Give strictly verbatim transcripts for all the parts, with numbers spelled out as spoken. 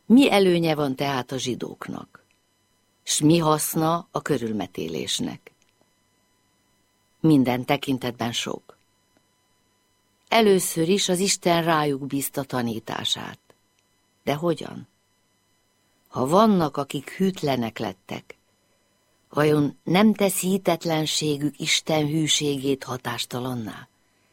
Mi előnye van tehát a zsidóknak? S mi haszna a körülmetélésnek? Minden tekintetben sok. Először is az Isten rájuk bízta tanítását. De hogyan? Ha vannak, akik hűtlenek lettek, vajon nem teszi hitetlenségük Isten hűségét hatástalanná?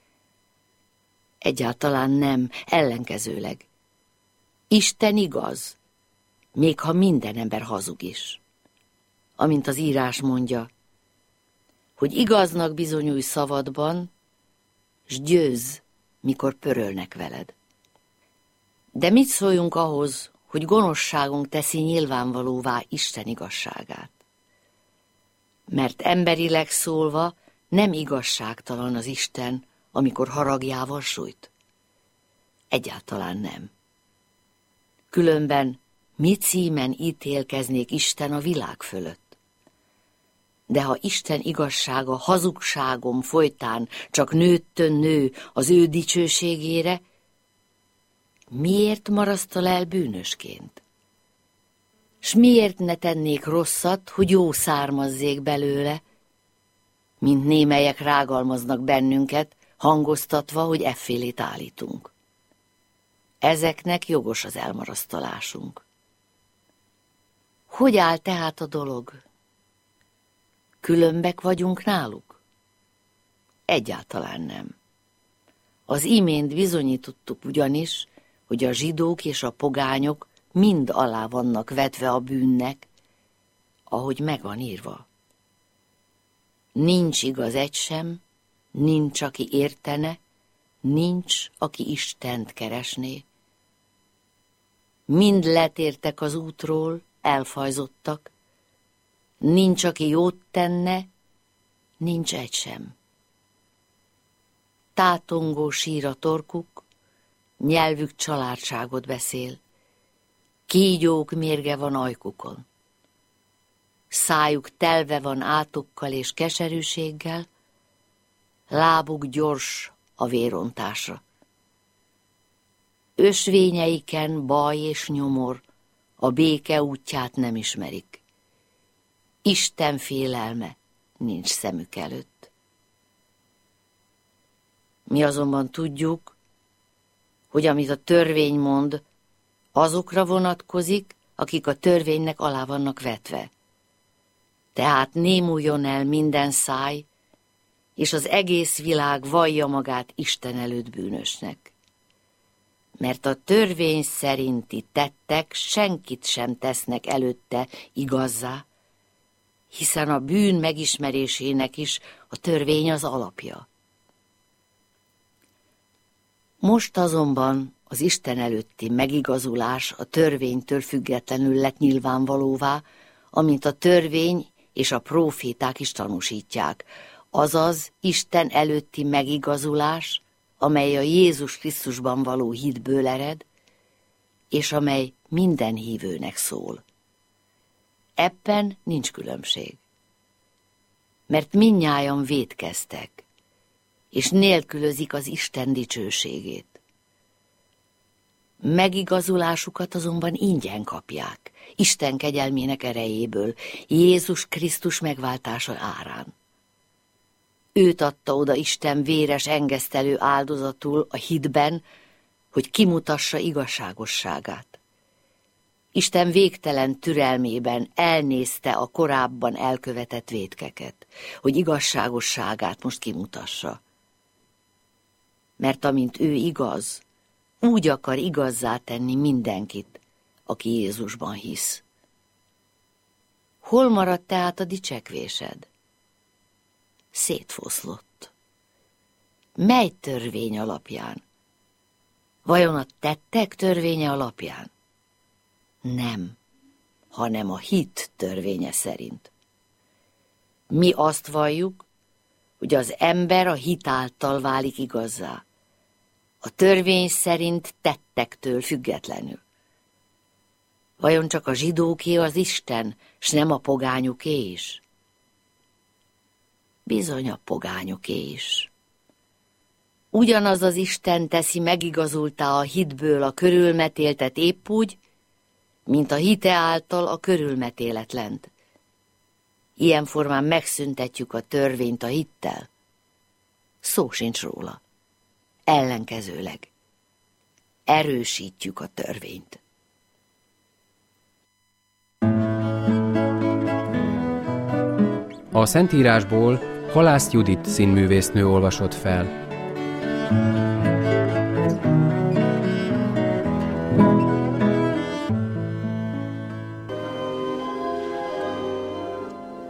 Egyáltalán nem, ellenkezőleg. Isten igaz, még ha minden ember hazug is. Amint az írás mondja, hogy igaznak bizonyulj szavadban, s győzz, mikor pörölnek veled. De mit szóljunk ahhoz, hogy gonoszságunk teszi nyilvánvalóvá Isten igazságát? Mert emberileg szólva nem igazságtalan az Isten, amikor haragjával sújt? Egyáltalán nem. Különben mi címen ítélkeznék Isten a világ fölött? De ha Isten igazsága hazugságom folytán csak nőttön nő az ő dicsőségére, miért marasztal el bűnösként? S miért ne tennék rosszat, hogy jó származzék belőle, mint némelyek rágalmaznak bennünket, hangoztatva, hogy effélét állítunk. Ezeknek jogos az elmarasztalásunk. Hogy áll tehát a dolog? Különbek vagyunk náluk? Egyáltalán nem. Az imént bizonyítottuk ugyanis, hogy a zsidók és a pogányok mind alá vannak vetve a bűnnek, ahogy meg van írva. Nincs igaz egy sem, nincs, aki értene, nincs, aki Istent keresné. Mind letértek az útról, elfajzottak, nincs, aki jót tenne, nincs egy sem. Tátongó sír a torkuk, nyelvük családságot beszél, kígyók mérge van ajkukon. Szájuk telve van átokkal és keserűséggel, lábuk gyors a vérontásra. Ösvényeiken baj és nyomor, a béke útját nem ismerik. Isten félelme nincs szemük előtt. Mi azonban tudjuk, hogy amit a törvény mond, azokra vonatkozik, akik a törvénynek alá vannak vetve. Tehát némuljon el minden száj, és az egész világ vallja magát Isten előtt bűnösnek. Mert a törvény szerinti tettek senkit sem tesznek előtte igazzá, hiszen a bűn megismerésének is a törvény az alapja. Most azonban az Isten előtti megigazulás a törvénytől függetlenül lett nyilvánvalóvá, amint a törvény és a próféták is tanúsítják, azaz Isten előtti megigazulás, amely a Jézus Krisztusban való hitből ered, és amely minden hívőnek szól. Ebben nincs különbség, mert mindnyájan vétkeztek, és nélkülözik az Isten dicsőségét. Megigazulásukat azonban ingyen kapják, Isten kegyelmének erejéből, Jézus Krisztus megváltása árán. Őt adta oda Isten véres engesztelő áldozatul a hitben, hogy kimutassa igazságosságát. Isten végtelen türelmében elnézte a korábban elkövetett vétkeket, hogy igazságosságát most kimutassa. Mert amint ő igaz, úgy akar igazzá tenni mindenkit, aki Jézusban hisz. Hol maradt tehát a dicsekvésed? Szétfoszlott. Mely törvény alapján? Vajon a tettek törvénye alapján? Nem, hanem a hit törvénye szerint. Mi azt valljuk, hogy az ember a hit által válik igazzá, a törvény szerint tettektől függetlenül. Vajon csak a zsidóké az Isten, s nem a pogányoké is? Bizony a pogányoké is. Ugyanaz az Isten teszi megigazultá a hitből a körülmetéltet épp úgy, mint a hite által a körülmetéletlent. Ilyen formán megszüntetjük a törvényt a hittel. Szó sincs róla. Ellenkezőleg. Erősítjük a törvényt. A Szentírásból Halász Judit színművésznő olvasott fel.